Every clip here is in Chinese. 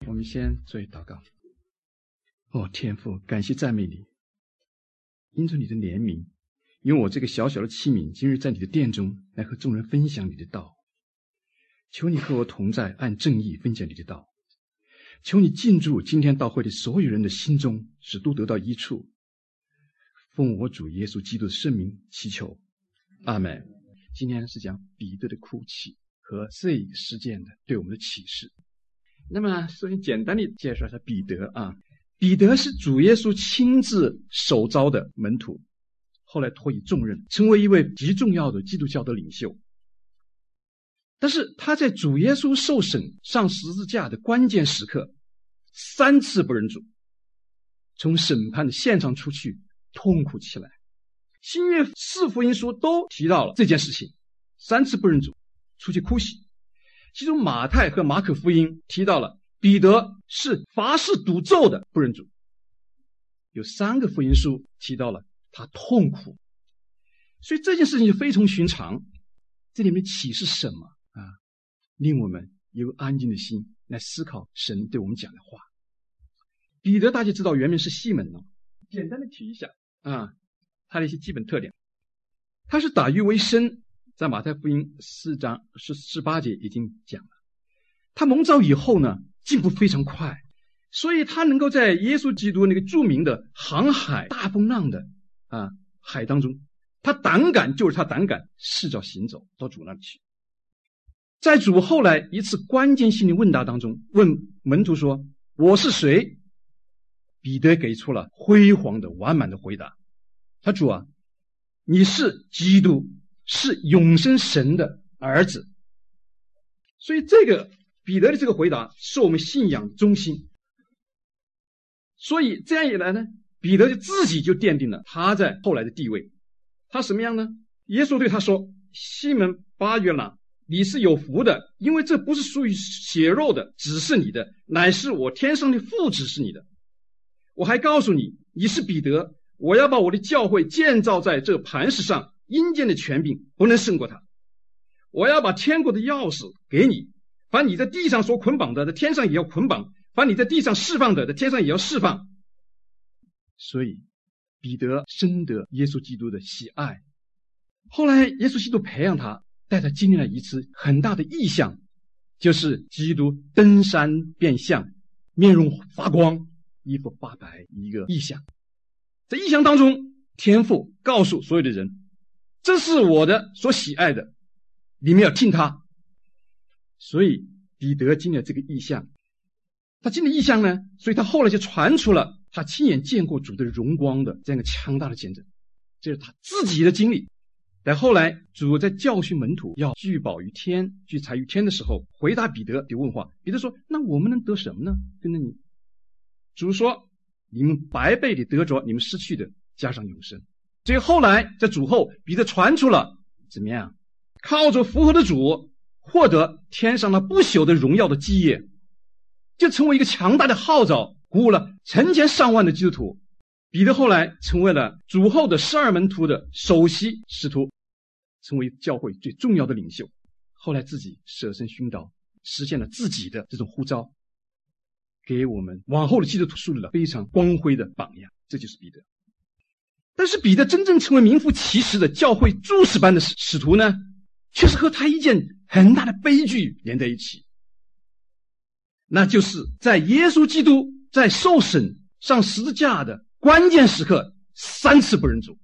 我们先做祷告。天父，感谢赞美你，因着你的怜悯，因为我这个小小的器皿今日在你的殿中来和众人分享你的道。求你和我同在，按正义分享你的道。求你进驻今天道会的所有人的心中，使都得到益处。奉我主耶稣基督的圣名祈求，阿们。今天是讲彼得的哭泣和这一个事件的对我们的启示。那么首先简单的介绍一下彼得啊。彼得是主耶稣亲自手召的门徒，后来托以重任，成为一位极重要的基督教的领袖。但是他在主耶稣受审上十字架的关键时刻3次不认主，从审判的现场出去痛苦起来。新约4福音书都提到了这件事情，3次不认主，出去哭泣。其中马太和马可福音提到了彼得是发誓赌咒的不认主，有3个福音书提到了他痛苦。所以这件事情就非同寻常。这里面启示什么啊？令我们有安静的心来思考神对我们讲的话。彼得大家知道原名是西门了，简单的提一下啊，他的一些基本特点。他是打鱼为生，在马太福音4章18节已经讲了。他蒙召以后呢，进步非常快，所以他能够在耶稣基督那个著名的航海大风浪的海当中，他胆敢视角行走到主那里去。在主后来一次关键性的问答当中，问门徒说：“我是谁？”彼得给出了辉煌的完满的回答。他主啊，你是基督，是永生神的儿子。所以这个彼得的这个回答是我们信仰的中心。所以这样一来呢，彼得就自己就奠定了他在后来的地位。他什么样呢？耶稣对他说：“西门巴约拿，你是有福的，因为这不是属于血肉的指示你的，乃是我天上的父指示你的。我还告诉你，你是彼得，我要把我的教会建造在这磐石上，阴间的权柄不能胜过他。我要把天国的钥匙给你，凡你在地上所捆绑的，在天上也要捆绑；凡你在地上释放的，在天上也要释放。”所以彼得深得耶稣基督的喜爱。后来耶稣基督培养他，带他经历了一次很大的异象，就是基督登山变相，面容发光，衣服发白，一个异象。在异象当中，天父告诉所有的人，这是我的所喜爱的，你们要听他。所以彼得经历了这个异象。他经历异象呢，所以他后来就传出了他亲眼见过主的荣光的这样一个强大的见证，这是他自己的经历。但后来主在教训门徒要聚宝于天，聚财于天的时候，回答彼得的问话。彼得说：“那我们能得什么呢？跟着你。”主说：“你们百倍地得着你们失去的，加上永生。”所以后来在主后，彼得传出了怎么样？靠着复活的主，获得天上那不朽的荣耀的基业，就成为一个强大的号召，鼓舞了成千上万的基督徒。彼得后来成为了主后的12门徒的首席使徒，成为教会最重要的领袖。后来自己舍身殉道，实现了自己的这种呼召，给我们往后的基督徒树立了非常光辉的榜样。这就是彼得。但是彼得真正成为名副其实的教会柱石般的使徒呢，却是和他一件很大的悲剧连在一起。那就是在耶稣基督在受审上十字架的关键时刻3次不认主。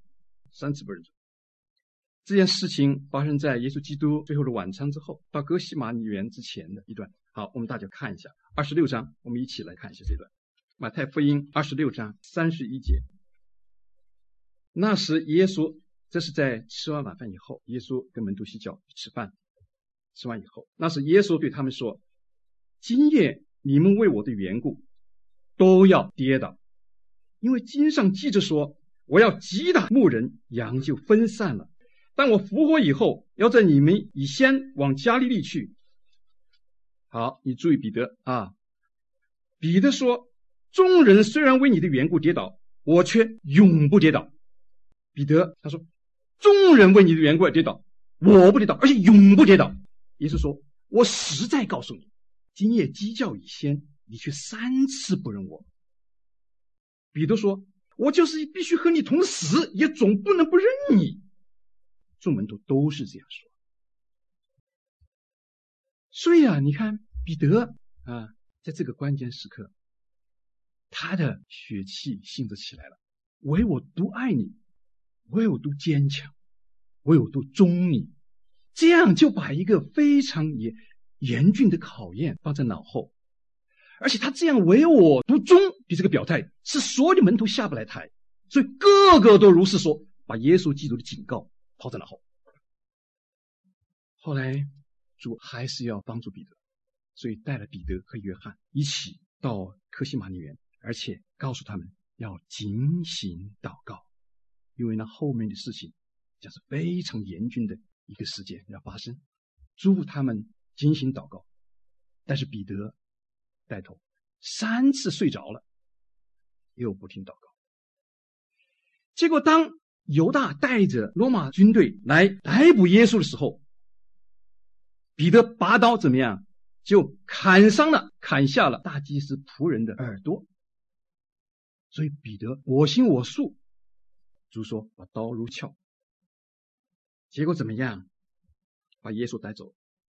这件事情发生在耶稣基督最后的晚餐之后，到哥西马尼园之前的一段。好，我们大家看一下26章，我们一起来看一下这段。马太福音26章31节。那时耶稣，这是在吃完晚饭以后，耶稣跟门徒洗脚吃饭，吃完以后，那时耶稣对他们说：“今夜你们为我的缘故都要跌倒，因为经上记着说，我要击打牧人，羊就分散了。但我复活以后，要在你们以先往加利利去。”好，你注意彼得啊。彼得说：“众人虽然为你的缘故跌倒，我却永不跌倒。”彼得他说：“众人为你的缘故跌倒，我不跌倒，而且永不跌倒。”耶稣说：“我实在告诉你，今夜鸡叫以先， 你却3次不认我。彼得说，我就是必须和你同死，也总不能不认你。众门徒都是这样说。所以你看彼得在这个关键时刻，他的血气性子起来了，唯我独爱你，唯我独坚强，唯我独忠你，这样就把一个非常严峻的考验放在脑后。而且他这样唯我独忠的这个表态，是所有的门徒下不来台，所以个个都如是说，把耶稣基督的警告抛在脑后。后来主还是要帮助彼得，所以带了彼得和约翰一起到客西马尼园，而且告诉他们要警醒祷告，因为那后面的事情将是非常严峻的一个事件要发生，嘱咐他们警醒祷告。但是彼得带头3次睡着了，又不听祷告。结果当犹大带着罗马军队来逮捕耶稣的时候，彼得拔刀怎么样，就砍下了大祭司仆人的耳朵。所以彼得我行我素，主说把刀如鞘。结果怎么样，把耶稣带走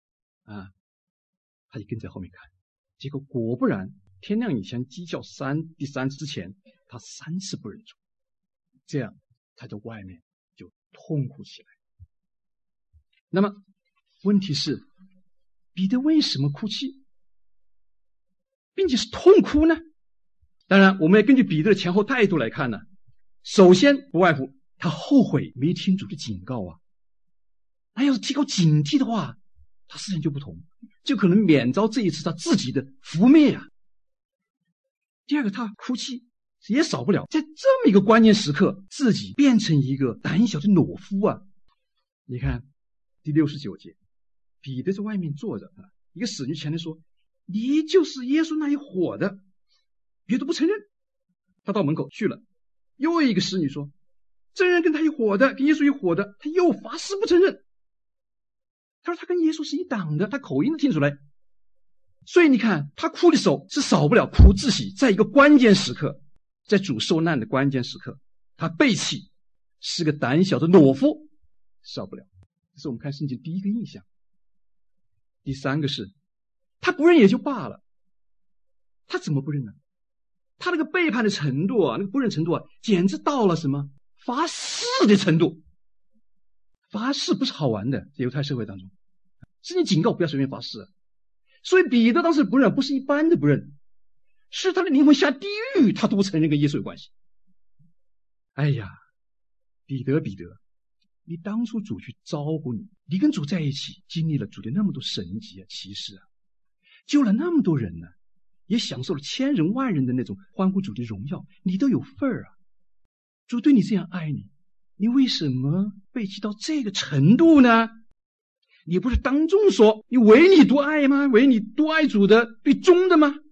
他就跟在后面看。结果果不然，天亮以前鸡叫第3次之前，他3次不认主。这样他在外面就痛苦起来。那么问题是，彼得为什么哭泣，并且是痛哭呢？当然我们要根据彼得的前后态度来看呢，首先不外乎他后悔没听主的警告他要是提高警惕的话，他事情就不同，就可能免遭这一次他自己的覆灭第二个，他哭泣也少不了在这么一个关键时刻，自己变成一个胆小的懦夫你看第69节，彼得在外面坐着一个使女前来说，你就是耶稣那一伙的。彼得不承认，他到门口去了。又一个使女说，这人跟他一伙的，跟耶稣一伙的，他又发誓不承认。他说他跟耶稣是一党的，他口音都听出来。所以你看他哭的时候是少不了哭自喜，在一个关键时刻，在主受难的关键时刻，他背弃，是个胆小的懦夫，少不了。这是我们看圣经第一个印象。第3个是他不认也就罢了，他怎么不认呢？他那个背叛的程度那个不认程度简直到了什么发誓的程度。发誓不是好玩的，在犹太社会当中，圣经警告不要随便发誓所以彼得当时不认，不是一般的不认，是他的灵魂下地狱，他都不承认跟耶稣有关系。哎呀，彼得，你当初主去招呼你，你跟主在一起，经历了主的那么多神迹奇事救了那么多人也享受了千人万人的那种欢呼主的荣耀，你都有份主对你这样爱你，你为什么背弃到这个程度呢？你不是当众说你唯你独爱吗？唯你独爱主的最忠的吗？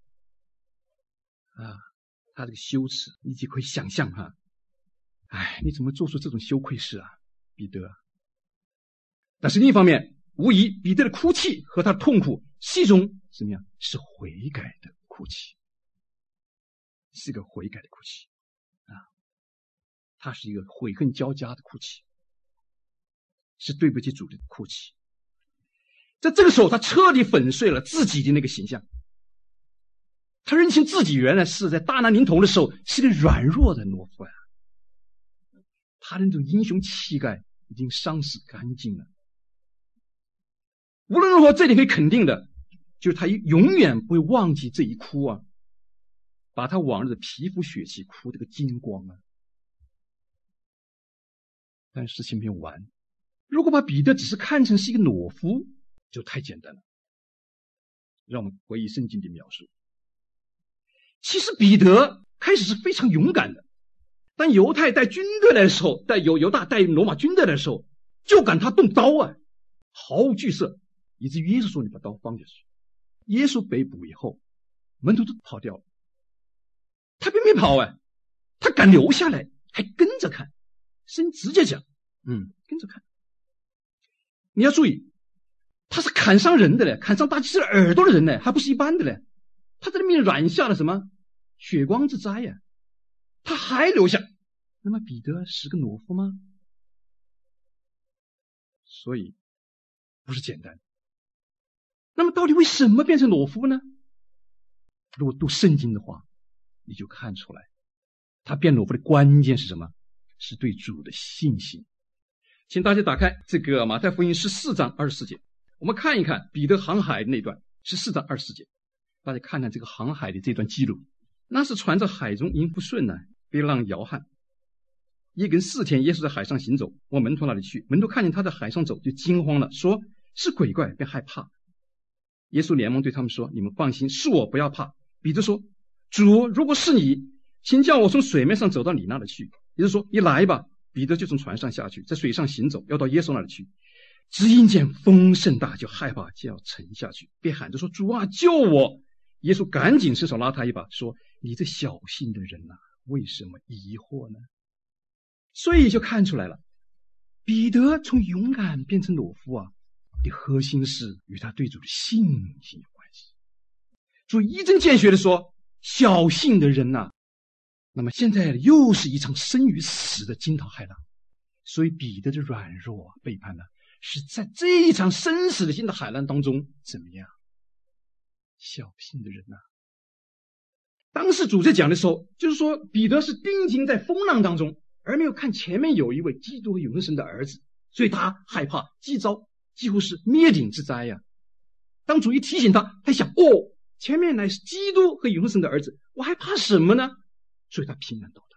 他这个羞耻你就可以想象你怎么做出这种羞愧事彼得。但是另一方面，无疑彼得的哭泣和他的痛苦是一种怎么样？是悔改的哭泣，是个悔改的哭泣他是一个悔恨交加的哭泣，是对不起主的哭泣。在这个时候，他彻底粉碎了自己的那个形象，他认清自己原来是在大难临头的时候是个软弱的懦夫他的那种英雄气概已经丧失干净了。无论如何，这里可以肯定的就是他永远不会忘记这一哭把他往日的皮肤血气哭这个精光但事情没有完。如果把彼得只是看成是一个懦夫，就太简单了。让我们回忆圣经的描述，其实彼得开始是非常勇敢的，当犹太带军队来的时候，犹大带罗马军队来的时候，就赶他动刀毫无惧色，以至于耶稣说你把刀放下去。耶稣被捕以后，门徒都跑掉了，他并没跑他敢留下来，还跟着看。圣经直接讲跟着看。你要注意，他是砍伤人的砍伤大祭司耳朵的人还不是一般的他在里面染下了什么血光之灾呀？他还留下，那么彼得是个懦夫吗？所以不是简单。那么到底为什么变成懦夫呢？如果读圣经的话，你就看出来，他变懦夫的关键是什么？是对主的信心。请大家打开这个马太福音14章24节，我们看一看彼得航海的那段14章24节。大家看看这个航海的这段记录，那是船在海中因不顺呢，被浪摇撼。1跟4天，耶稣在海上行走，往门徒那里去，门徒看见他在海上走，就惊慌了，说是鬼怪，便害怕。耶稣连忙对他们说，你们放心，是我，不要怕。彼得说，主，如果是你，请叫我从水面上走到你那里去。耶稣说，你来吧。彼得就从船上下去，在水上行走，要到耶稣那里去。只因见风甚大，就害怕，就要沉下去，便喊着说，主啊，救我！耶稣赶紧伸手拉他一把，说，你这小信的人啊，为什么疑惑呢？所以就看出来了，彼得从勇敢变成懦夫啊，的核心是与他对主的信心有关系。主一针见血的说，小信的人啊，那么现在又是一场生与死的惊涛骇浪。所以彼得的软弱背叛呢，是在这一场生死的惊涛骇浪当中怎么样？小信的人啊，当时主在讲的时候，就是说彼得是定睛在风浪当中，而没有看前面有一位基督和永生神的儿子，所以他害怕，几遭几乎是灭顶之灾呀。当主一提醒他，他想，前面乃是基督和永生神的儿子，我还怕什么呢？所以他平安到达。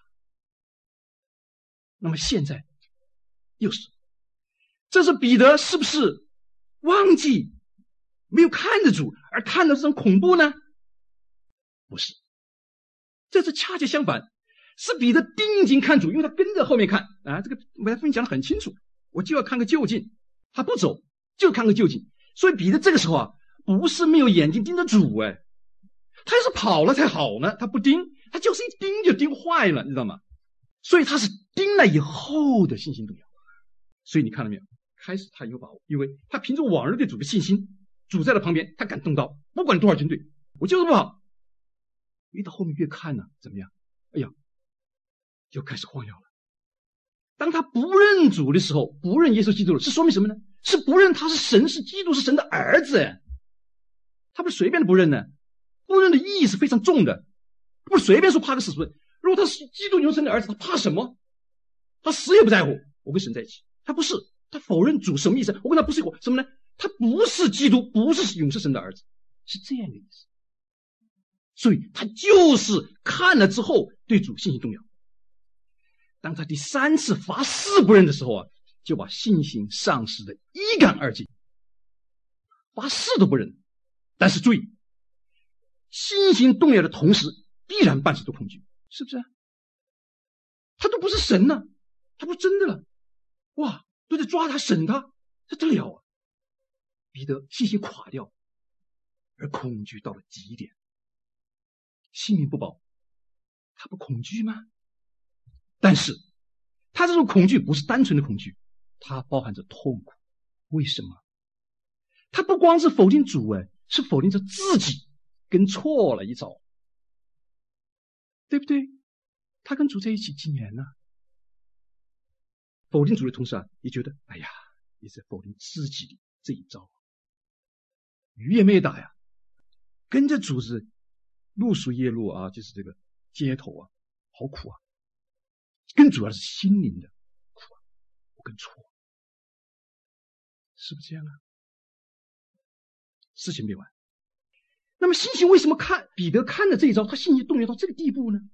那么现在又是，这是彼得是不是忘记没有看着主，而看到这种恐怖呢？不是，这是恰恰相反，是彼得定睛看主，因为他跟着后面看啊。这个我来分享得很清楚，我就要看个究竟，他不走就看个究竟。所以彼得这个时候啊，不是没有眼睛盯着主，他要是跑了才好呢，他不盯，他就是一盯就盯坏了，你知道吗？所以他是盯了以后的信心动摇。所以你看到没有？开始他有把握，因为他凭着往日对主的信心，主在了旁边，他敢动刀，不管多少军队，我就是不跑。越到后面越看呢，怎么样？哎呀，就开始晃悠了。当他不认主的时候，不认耶稣基督了，是说明什么呢？是不认他是神，是基督，是神的儿子。他不是随便的不认呢，不认的意义是非常重的，不是随便说怕个死。如果他是基督永生的儿子，他怕什么？他死也不在乎，我跟神在一起。他不是，他否认主，什么意思？我跟他不是一伙，什么呢？他不是基督，不是永生神的儿子，是这样的意思。所以他就是看了之后对主信心动摇。当他第3次发誓不认的时候啊，就把信心丧失的一干二净，发誓都不认。但是注意，信心动摇的同时，必然伴随着恐惧，是不是？他都不是神了，他不真的了，哇，都在抓他审他，这得了啊！彼得信心垮掉，而恐惧到了极点，性命不保，他不恐惧吗？但是他这种恐惧不是单纯的恐惧，它包含着痛苦。为什么？他不光是否定主，是否定着自己，跟错了一招，对不对？他跟主在一起几年了，否定主的同时啊，也觉得哎呀，也在否定自己的这一招，鱼也没打呀，跟着主子路数夜路啊，就是这个街头啊，好苦啊。更主要是心灵的苦啊，我跟错，是不是这样啊？事情没完。那么信心为什么彼得看了这一招，他信心动摇到这个地步呢？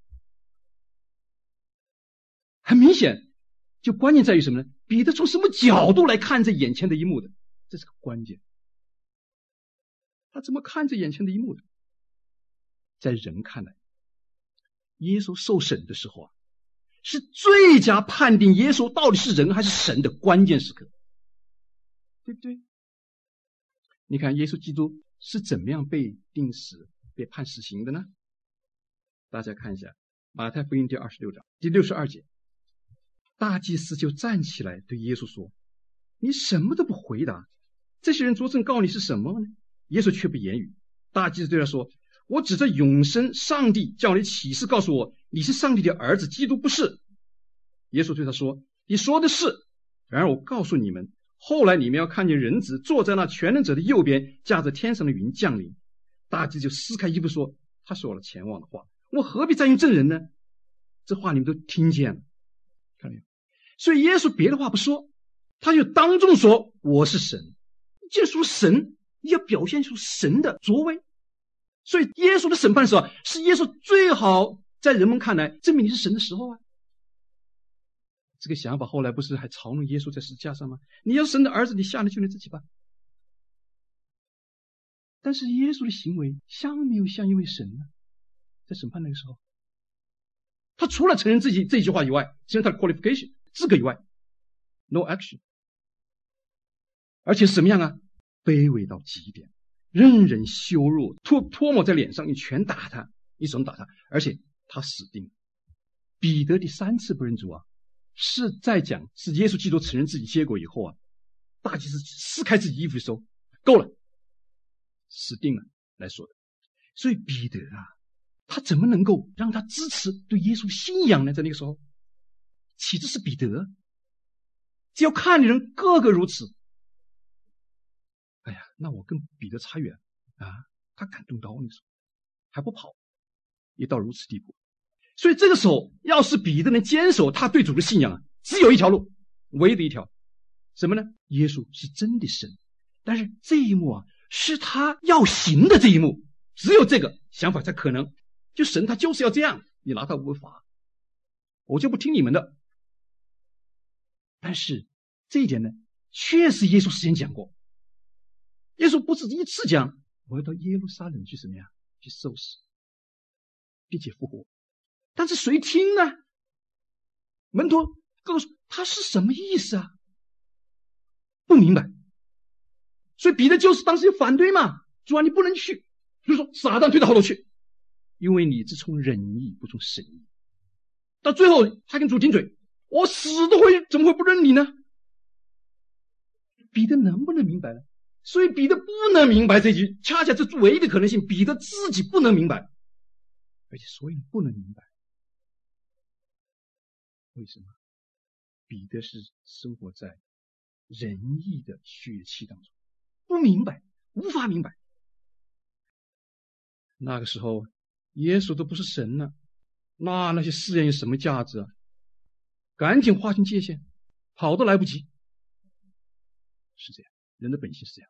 很明显，就关键在于什么呢？彼得从什么角度来看这眼前的一幕的？这是个关键。他怎么看这眼前的一幕的？在人看来，耶稣受审的时候啊，是最佳判定耶稣到底是人还是神的关键时刻，对不对？你看耶稣基督是怎么样被定死、被判死刑的呢？大家看一下马太福音第26章第62节，大祭司就站起来对耶稣说，你什么都不回答，这些人作证告你是什么呢？耶稣却不言语。大祭司对他说， 我指着永生上帝叫你起誓告诉我，你是上帝的儿子，基督不是。耶稣对他说，你说的是，然而我告诉你们，后来你们要看见人子坐在那全能者的右边，驾着天上的云降临。大祭就撕开衣服说，他说了前往的话，我何必再用证人呢？这话你们都听见了，看到没有？所以耶稣别的话不说，他就当众说，我是神。既然说神，你要表现出神的作为。所以耶稣的审判的时候，是耶稣最好在人们看来证明你是神的时候啊。这个想法后来不是还嘲弄耶稣在十字架上吗？你要是神的儿子，你下来救你自己吧。但是耶稣的行为像没有像一位神呢？在审判那个时候，他除了承认自己这句话以外，承认他的 qualification 资格以外 ，no action。而且什么样啊？卑微到极点，任人羞辱，唾沫在脸上，一拳打他，一手打他，而且他死定了。彼得第3次不认主啊，是在讲是耶稣基督承认自己结果以后啊，大祭司撕开自己衣服的时候，够了，死定了来说的。所以彼得啊，他怎么能够让他支持对耶稣的信仰呢？在那个时候，岂止是彼得，只要看的人个个如此。哎呀，那我跟彼得差远啊！他敢动刀，那时候还不跑，也到如此地步。所以这个时候，要是彼得能坚守他对主的信仰，只有一条路，唯一的一条，什么呢？耶稣是真的神，但是这一幕啊，是他要行的这一幕，只有这个想法才可能。就神他就是要这样，你拿他无法，我就不听你们的。但是这一点呢，确实耶稣之前讲过。耶稣不止一次讲，我要到耶路撒冷去什么呀？去受死，并且复活。但是谁听呢？门徒各个说他是什么意思啊？不明白。所以彼得就是当时就反对嘛，主啊，你不能去，就说撒旦退到后头去，因为你只从人意不从神意。到最后他跟主顶嘴，我死都会，怎么会不认你呢？彼得能不能明白呢？所以彼得不能明白这句，恰恰这唯一的可能性，彼得自己不能明白，而且所有人不能明白。为什么？彼得是生活在仁义的血气当中，不明白，无法明白。那个时候耶稣都不是神了，那些试验有什么价值啊？赶紧划清界限，跑都来不及。是这样，人的本性是这样。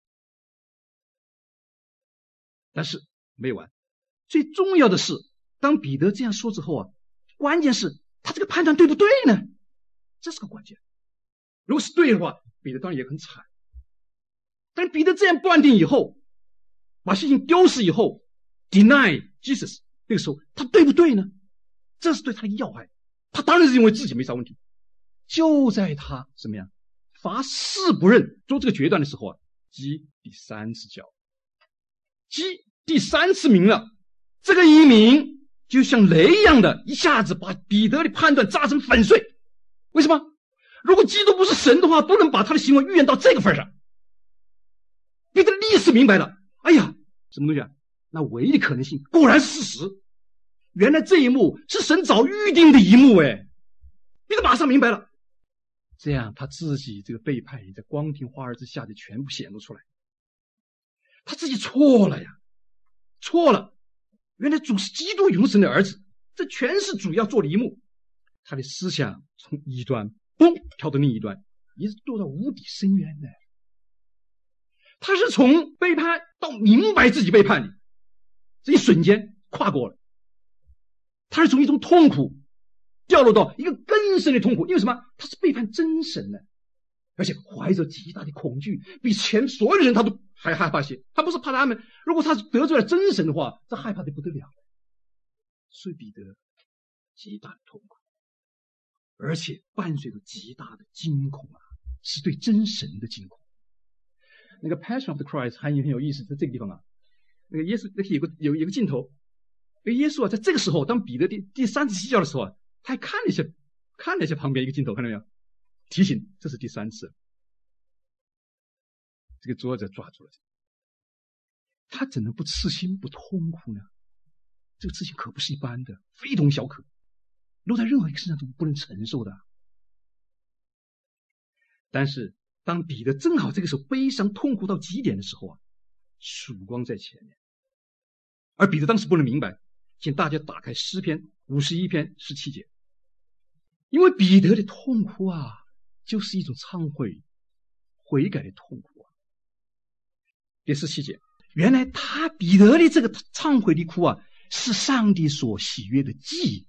但是没完，最重要的是，当彼得这样说之后啊，关键是他这个判断对不对呢？这是个关键。如果是对的话，彼得当然也很惨。但是彼得这样断定以后，把信心丢失以后 ，deny Jesus， 那个时候他对不对呢？这是对他的要害。他当然是认为自己没啥问题。就在他怎么样发誓不认做这个决断的时候啊，击第3次脚，击第3次鸣了，这个一鸣就像雷一样的，一下子把彼得的判断炸成粉碎。为什么？如果基督不是神的话，不能把他的行为预言到这个份上。彼得立时明白了，哎呀，什么东西啊？那唯一的可能性果然是事实。原来这一幕是神早预定的一幕，彼得马上明白了。这样他自己这个背叛也在光天化日之下就全部显露出来。他自己错了呀，错了。原来主是基督永生的儿子，这全是主要做的一幕。他的思想从一端嘣跳到另一端，一直堕到无底深渊的。他是从背叛到明白自己背叛的，这一瞬间跨过了。他是从一种痛苦掉落到一个更深的痛苦，因为什么？他是背叛真神的，而且怀着极大的恐惧，比前所有的人他都还害怕些。他不是怕他们，如果他是得罪了真神的话，这害怕的不得了。所以彼得极大的痛苦，而且伴随着极大的惊恐啊，是对真神的惊恐。那个 Passion of the Christ 还很有意思，在这个地方啊，那个耶稣那有一个镜头，那个耶稣啊，在这个时候，当彼得第3次鸡叫的时候啊，他还看了一下旁边一个镜头，看到没有？提醒这是第3次。这个作者抓住了， 他怎能不刺心不痛苦呢？这个刺心可不是一般的，非同小可，落在任何一个身上都不能承受的。但是当彼得正好这个时候悲伤痛苦到极点的时候啊，曙光在前面。而彼得当时不能明白，请大家打开诗篇51篇17节，因为彼得的痛苦啊，就是一种忏悔悔改的痛苦啊。第17节，原来彼得的这个忏悔的哭啊，是上帝所喜悦的祭。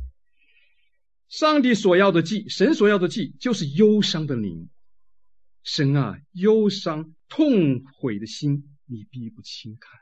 上帝所要的祭，神所要的祭，就是忧伤的灵。神啊，忧伤痛悔的心，你必不轻看。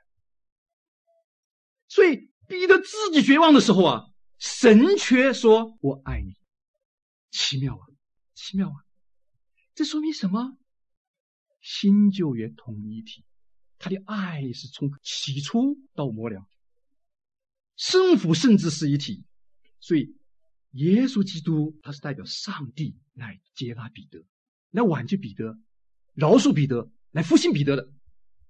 所以彼得自己绝望的时候啊，神却说我爱你。奇妙啊，奇妙啊！这说明什么？新旧约同一体，他的爱是从起初到末了，圣父圣子是一体。所以耶稣基督他是代表上帝来接纳彼得，来挽救彼得，饶恕彼得，来复兴彼得的。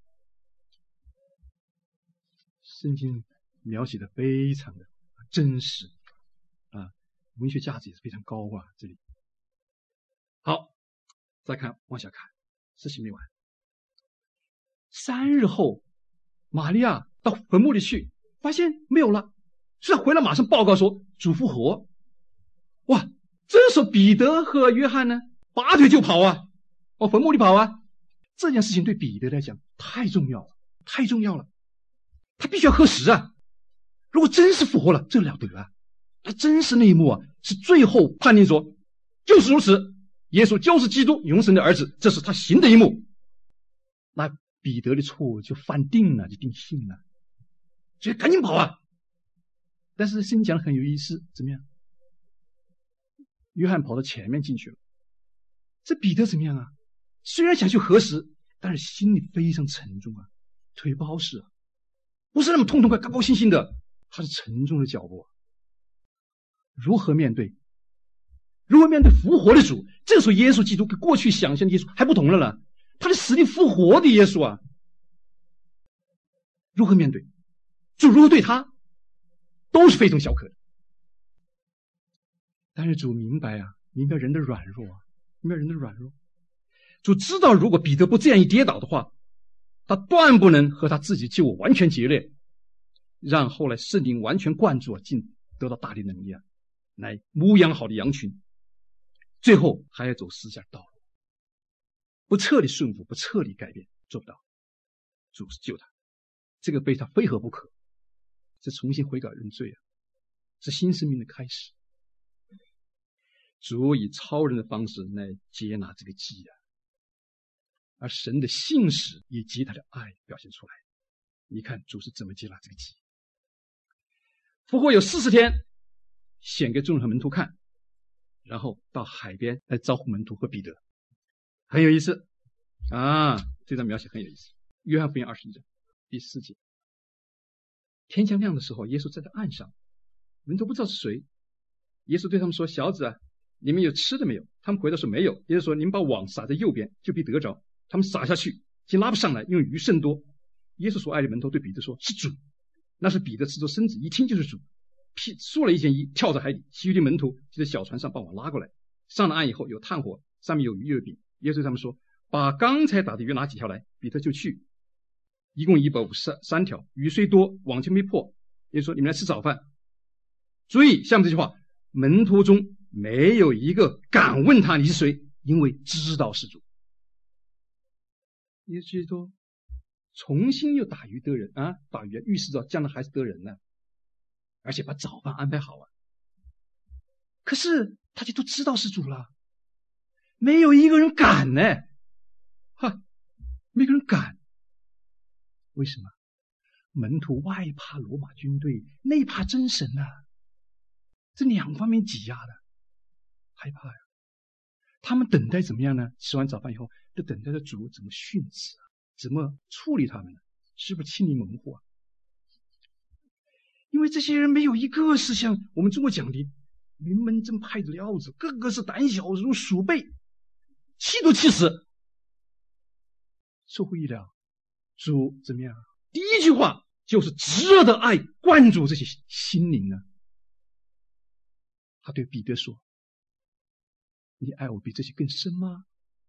圣经描写的非常的真实啊，文学价值也是非常高啊。这里好，再看往下看，事情没完。3日后，玛利亚到坟墓里去，发现没有了，所以回来马上报告说主复活。哇，这时候彼得和约翰呢，拔腿就跑啊，往坟墓里跑啊。这件事情对彼得来讲太重要了，太重要了，他必须要核实啊。如果真是复活了，这了得啊！他真实那一幕啊，是最后判定说就是如此，耶稣就是基督，永生的儿子，这是他行的一幕。那彼得的错误就犯定了，就定性了，所以赶紧跑啊！但是圣经讲得很有意思，怎么样？约翰跑到前面进去了，这彼得怎么样啊？虽然想去核实，但是心里非常沉重啊，腿不好使啊，不是那么痛痛快高高兴兴的，他是沉重的脚步啊。如何面对？如何面对复活的主？这个时候耶稣基督跟过去想象的耶稣还不同了呢，他是死里复活的耶稣啊。如何面对？主如何对他，都是非同小可的。但是主明白啊，明白人的软弱啊，明白人的软弱。主知道如果彼得不这样一跌倒的话，他断不能和他自己救我完全决裂，让后来圣灵完全灌注啊，进得到大的能力啊，来牧养好的羊群，最后还要走十字架道路，不彻底顺服，不彻底改变，做不到。主是救他，这个被他非合不可，是重新悔改认罪啊，是新生命的开始。主以超人的方式来接纳这个祭啊，而神的信使以及他的爱表现出来。你看主是怎么接纳这个祭？复活有40天，显给众人和门徒看，然后到海边来招呼门徒和彼得，很有意思啊！这段描写很有意思。约翰福音21章第4节，天将亮的时候，耶稣站在岸上，门徒不知道是谁。耶稣对他们说：“小子啊，你们有吃的没有？”他们回答说：“没有。”耶稣说：“你们把网撒在右边，就必得着。”他们撒下去，竟拉不上来，因为鱼甚多。耶稣所爱的门徒对彼得说：“是主。”那是彼得赤着身子，一听就是主，束了一件衣，跳在海里。其余的门徒就在小船上把网拉过来。上了岸以后，有炭火，上面有鱼有饼。耶稣对他们说：“把刚才打的鱼拿几条来。”彼得就去，一共153条，鱼虽多，网就没破。耶稣说：“你们来吃早饭。”注意下面这句话，门徒中没有一个敢问他你是谁，因为知道是主。耶稣基督重新又打鱼得人啊，打鱼预示着将来还是得人呢，而且把早饭安排好啊。可是大家都知道是主了，没有一个人敢呢，没有人敢。为什么？门徒外怕罗马军队，内怕真神啊，这两方面挤压的，害怕呀。他们等待怎么样呢？吃完早饭以后，就等待着主怎么训斥啊，怎么处理他们呢？是不是清理门户啊？因为这些人没有一个是像我们中国讲的云门正派的料子，个个是胆小如鼠辈，气都气死。出乎意料，主怎么样？ 第一句话就是炙热的爱灌注这些心灵呢。他对彼得说：你爱我比这些更深吗？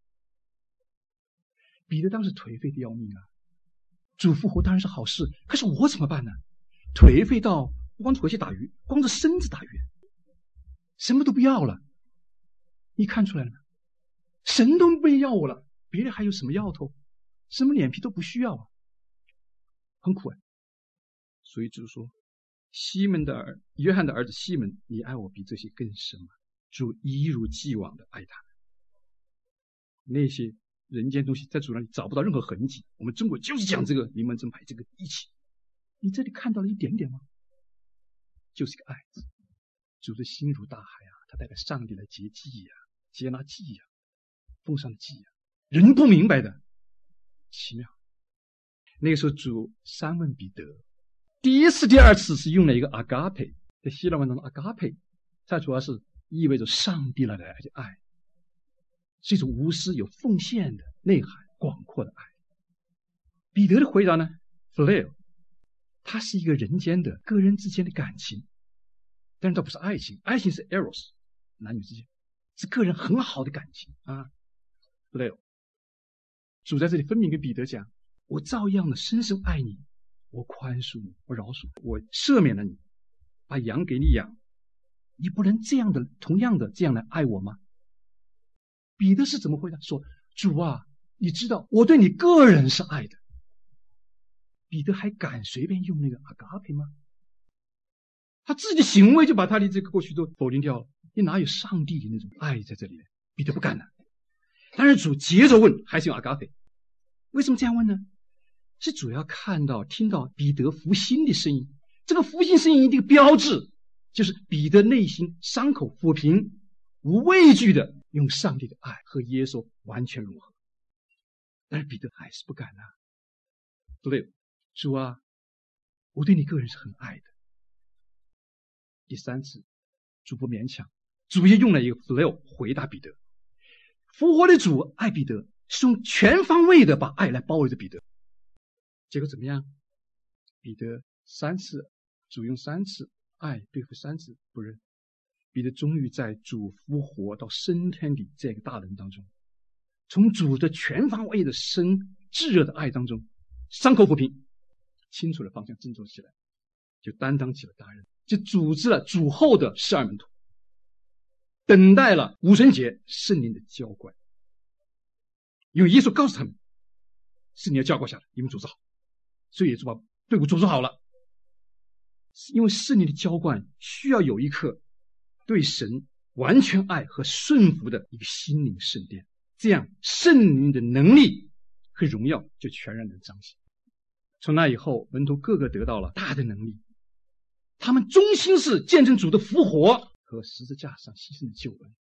彼得当时颓废的要命啊！主复活当然是好事，可是我怎么办呢？颓废到不光回去打鱼，光着身子打鱼，什么都不要了。你看出来了吗？神都没要我了，别人还有什么要头？什么脸皮都不需要啊，很苦啊。所以主说：约翰的儿子西门，你爱我比这些更深吗？主一如既往的爱他。那些人间东西在主那里找不到任何痕迹。我们中国就是讲这个临门正派，这个义气。你这里看到了一点点吗？就是个爱字。主的心如大海啊，他代表上帝来接济呀，接纳祭呀，奉上的祭呀，人不明白的，奇妙。那个时候主三问彼得，第一次、第二次是用了一个 agape， 在希腊文当中 agape， 它主要是意味着上帝来的爱，是一种无私有奉献的内涵广阔的爱。彼得的回答呢 phileo， 它是一个人间的个人之间的感情，但是它不是爱情，爱情是 eros， 男女之间是个人很好的感情啊。phileo， 主在这里分明跟彼得讲，我照样的深深爱你，我宽恕你，我饶恕你，我赦免了你，把羊给你养，你不能这样的同样的这样来爱我吗？彼得是怎么回答？说主啊，你知道我对你个人是爱的。彼得还敢随便用那个 agape 吗？他自己的行为就把他的这个过去都否定掉了，你哪有上帝的那种爱在这里？彼得不敢了。但是主接着问，还是用 agape。为什么这样问呢？是主要看到听到彼得服心的声音，这个服心声音的一个标志就是彼得内心伤口抚平，无畏惧的用上帝的爱和耶稣完全融合。但是彼得还是不敢啊。对，主啊，我对你个人是很爱的。第三次主不勉强，主也用了一个 phileo 回答彼得。复活的主爱彼得，是用全方位的把爱来包围着彼得。结果怎么样？彼得三次，主用三次爱对付三次不认。彼得终于在主复活到升天的这个大能当中，从主的全方位的深炙热的爱当中，伤口抚平，清楚的方向振作起来，就担当起了大任，就组织了主后的12门徒，等待了五旬节圣灵的浇灌。因为耶稣告诉他们，圣灵要浇灌下来，你们组织好。所以耶稣把队伍组织好了。因为圣灵的浇灌需要有一颗对神完全爱和顺服的一个心灵圣殿，这样圣灵的能力和荣耀就全然能彰显。从那以后，门徒个个得到了大的能力，他们忠心是见证主的复活和十字架上牺牲的救恩。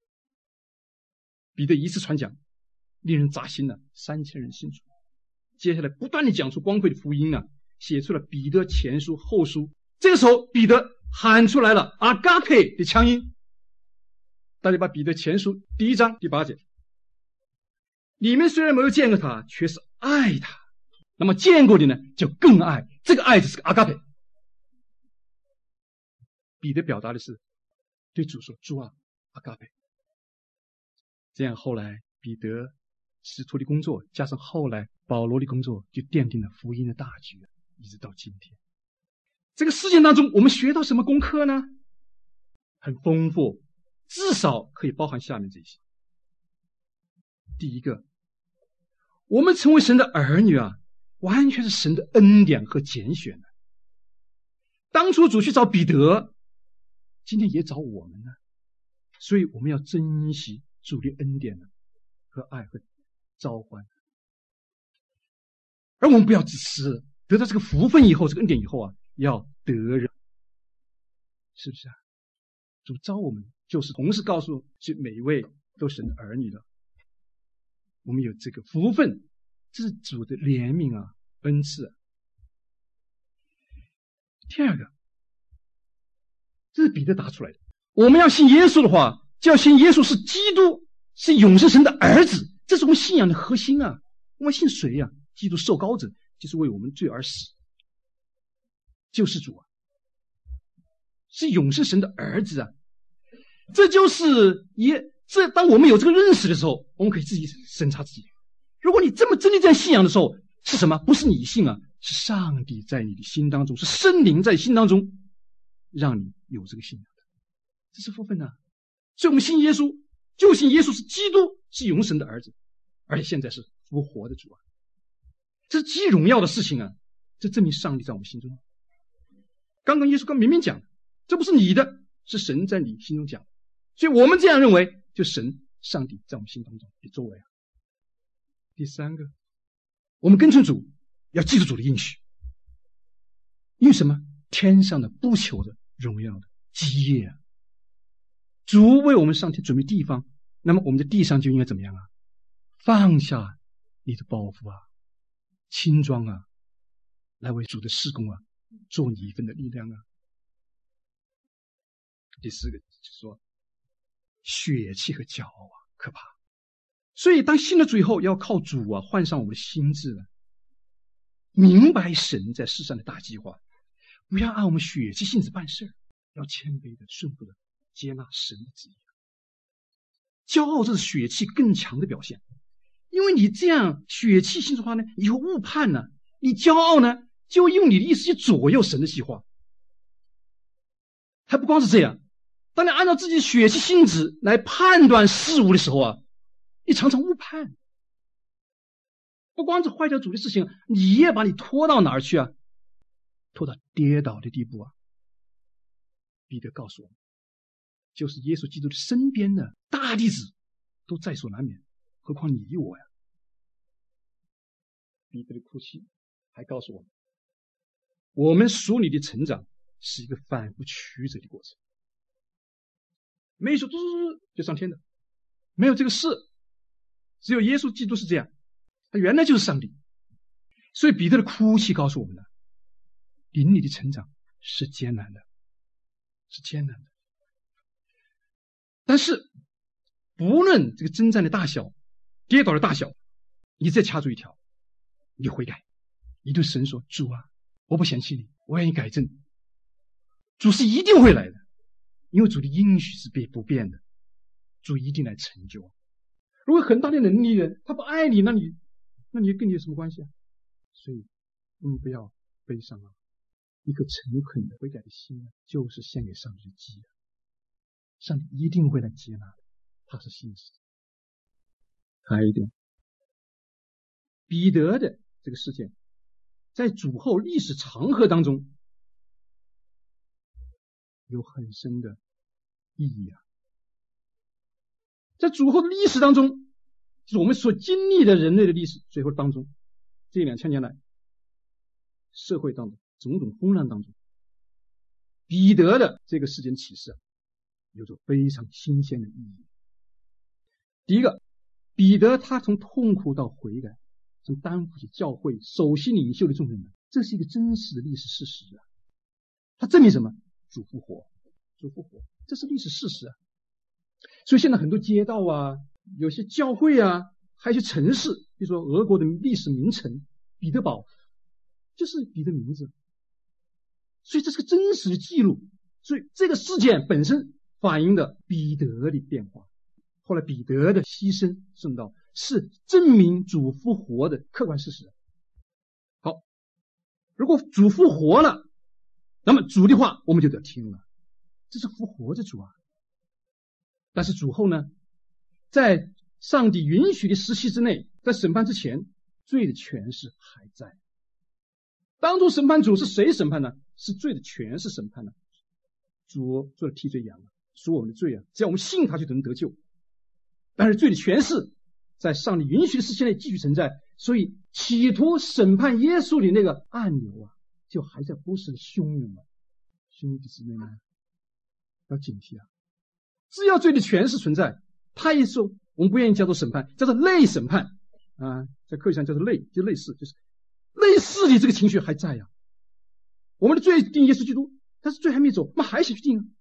彼得一次传讲令人扎心了，3000人信主。接下来不断地讲出光辉的福音呢，写出了彼得前书后书。这个时候彼得喊出来了 agape 的强音。大家把彼得前书第1章第8节，你们虽然没有见过他，却是爱他，那么见过的呢就更爱，这个爱就是个 agape。 彼得表达的是对主说，主啊 agape。 这样后来彼得使徒的工作加上后来保罗的工作，就奠定了福音的大局，一直到今天。这个事件当中我们学到什么功课呢？很丰富，至少可以包含下面这些。第一个，我们成为神的儿女啊，完全是神的恩典和拣选的。当初主去找彼得，今天也找我们呢，所以我们要珍惜主的恩典和爱和召唤。而我们不要只是得到这个福分以后，这个恩典以后啊，要得人，是不是啊？主召我们就是同时告诉每一位都是神的儿女的，我们有这个福分，这是主的怜悯啊，恩赐啊。第二个，这是彼得答出来的，我们要信耶稣的话，就要信耶稣是基督，是永生神的儿子，这是我们信仰的核心啊。我们信谁啊？基督受膏者， 就是为我们罪而死，救世主啊，是永生神的儿子啊。这就是当我们有这个认识的时候，我们可以自己审查自己。如果你真的这样信仰的时候，是什么？不是你信啊，是上帝在你的心当中，是圣灵在心当中让你有这个信仰的，这是福分啊。所以我们信耶稣，就信耶稣是基督，是永神的儿子，而且现在是复活的主啊，这是极荣耀的事情啊！这证明上帝在我们心中。刚刚耶稣明明讲，这不是你的，是神在你心中讲，所以我们这样认为，就上帝在我们心当中的作为啊。第三个，我们跟从主要记住主的应许，因为什么？天上的不求的荣耀的基业啊！主为我们上天准备地方，那么我们在地上就应该怎么样啊？放下你的包袱啊，轻装啊，来为主的事工啊，做你一份的力量啊。第四个就是说，血气和骄傲啊，可怕。所以当信了主以后，要靠主啊换上我们的心智啊，明白神在世上的大计划，不要按我们血气性子办事，要谦卑的顺服的接纳神的旨意。骄傲这是血气更强的表现，因为你这样血气性的话呢，以后误判呢，你骄傲呢，就用你的意思去左右神的计划。还不光是这样，当你按照自己的血气性子来判断事物的时候啊，你常常误判。不光是坏掉主的事情，你也把你拖到哪儿去啊？拖到跌倒的地步啊！彼得告诉我们，就是耶稣基督的身边的大弟子都在所难免，何况你我呀？彼得的哭泣还告诉我们，我们属灵的成长是一个反复曲折的过程，没有说就上天的，没有这个事，只有耶稣基督是这样，他原来就是上帝。所以彼得的哭泣告诉我们呢，灵里的成长是艰难的，是艰难的。但是不论这个征战的大小，跌倒的大小，你再掐住一条，你就悔改，你对神说，主啊，我不嫌弃你，我愿意改正。主是一定会来的，因为主的应许是不变的，主一定来成就。如果很大的能力人他不爱你，那你跟你有什么关系啊？所以我们不要悲伤啊，一个诚恳的悔改的心就是献给上帝的祭，上帝一定会来接纳的，他是信实的。还有一点，彼得的这个事件在主后历史长河当中有很深的意义啊。在主后的历史当中，就是我们所经历的人类的历史最后当中，这2000年来社会当中种种风浪当中，彼得的这个事件启示有着非常新鲜的意义。第一个，彼得他从痛苦到悔改，从担负起教会首席领袖的重任，这是一个真实的历史事实啊。他证明什么？主复活，主复活，这是历史事实啊。所以现在很多街道啊，有些教会啊，还有一些城市，比如说俄国的历史名城彼得堡，就是彼得名字。所以这是个真实的记录，所以这个事件本身反映了彼得的变化。后来彼得的牺牲圣道是证明主复活的客观事实。好，如果主复活了，那么主的话我们就得听了，这是复活的主啊。但是主后呢，在上帝允许的时期之内，在审判之前，罪的权势还在。当初审判主是谁审判呢？是罪的权势审判呢。主做了替罪羊，赎我们的罪啊，只要我们信他就能得救。但是罪的权势在上帝允许的时期内继续存在，所以企图审判耶稣的那个暗流啊，就还在不时的汹涌啊。兄弟姊妹们要警惕啊！只要罪的权势存在，他一说我们不愿意叫做审判，叫做类审判啊，在课语上叫做类，就类似，就是类似的这个情绪还在呀。我们的罪定耶稣基督，但是罪还没走，我们还想去定啊。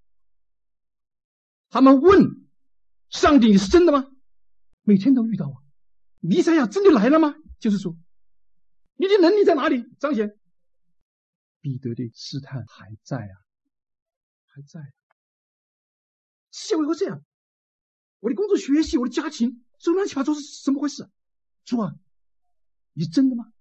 他们问上帝，你是真的吗？每天都遇到啊。弥赛亚真的来了吗？就是说你的能力在哪里彰显？彼得的试探还在啊，还在。世界为何这样？我的工作学习，我的家庭，这乱七八糟是怎么回事？主啊，你是真的吗？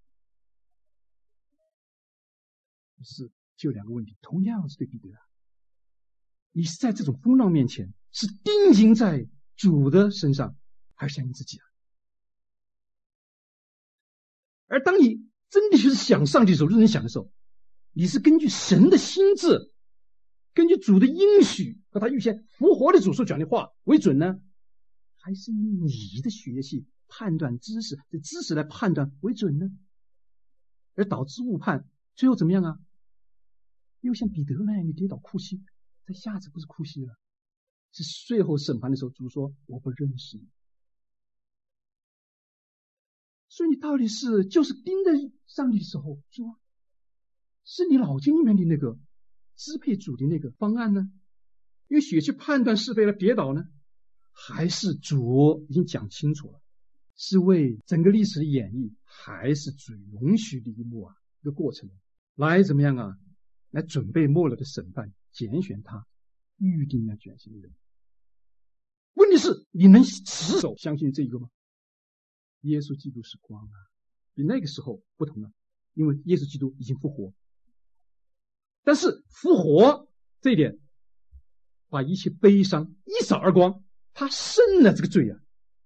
是，就两个问题，同样是对彼得啊。你是在这种风浪面前，是定睛在主的身上，还是相信自己啊？而当你真的去想上帝的时候，认真想的时候，你是根据神的心智，根据主的应许和他预先复活的主所讲的话为准呢，还是以你的学习判断知识，这知识来判断为准呢？而导致误判，最后怎么样啊？又像彼得那样，你跌倒哭泣，在下次不是哭泣了，是最后审判的时候，主说我不认识你。所以你到底是就是盯着上帝的时候，主啊，是你脑筋里面的那个支配主的那个方案呢？用血去判断是非来跌倒呢？还是主已经讲清楚了，是为整个历史的演绎，还是主容许的一幕啊，一个过程来怎么样啊？来准备末了的审判，拣选他预定要拣选的人。问题是你能持守相信这一个吗？耶稣基督是光啊，比那个时候不同了，因为耶稣基督已经复活。但是复活这一点，把一切悲伤一扫而光，他胜了这个罪啊。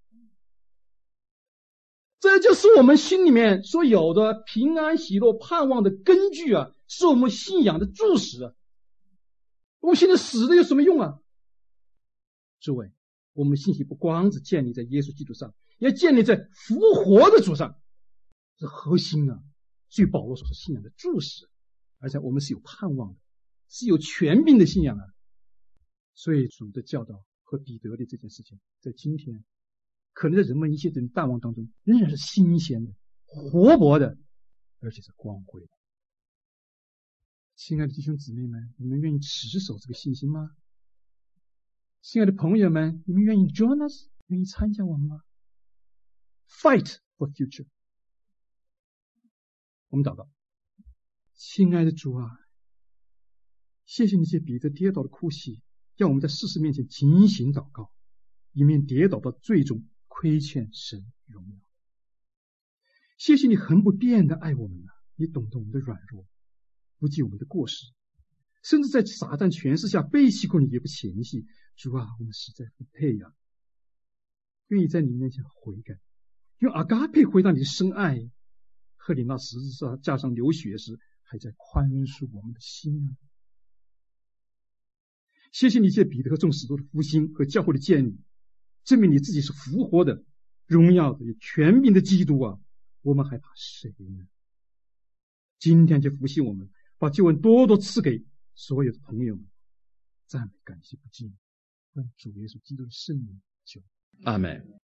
这就是我们心里面所有的平安喜乐盼望的根据啊，是我们信仰的柱石啊。我们现在死的有什么用啊？诸位，我们的信息不光是建立在耶稣基督上，也建立在复活的主上，是核心啊，所以保罗所说信仰的柱石，而且我们是有盼望的，是有权柄的信仰啊。所以主的教导和彼得的这件事情，在今天可能在人们一些人淡忘当中，仍然是新鲜的、活泼的，而且是光辉的。亲爱的弟兄姊妹们，你们愿意持守这个信心吗？亲爱的朋友们，你们愿意 join us， 愿意参加我们吗？ Fight for future。 我们祷告。亲爱的主啊，谢谢你借彼得跌倒的哭泣，让我们在世事面前警醒祷告，以免跌倒到最终亏欠神荣耀。谢谢你恒不变的爱我们啊，你懂得我们的软弱，不计我们的过失，甚至在撒旦权势下背弃过你也不嫌弃。主啊，我们实在不配啊，愿意在你面前悔改，用阿嘎佩回答你的深爱，和你那十字架上流血时还在宽恕我们的心啊。谢谢你借彼得和众使徒的复兴和教会的建立，证明你自己是复活的、荣耀的、有权柄的基督啊，我们还怕谁呢？今天就复兴我们，把救恩多多赐给所有的朋友们，赞美感谢不尽，愿主耶稣基督的圣名求。 阿们。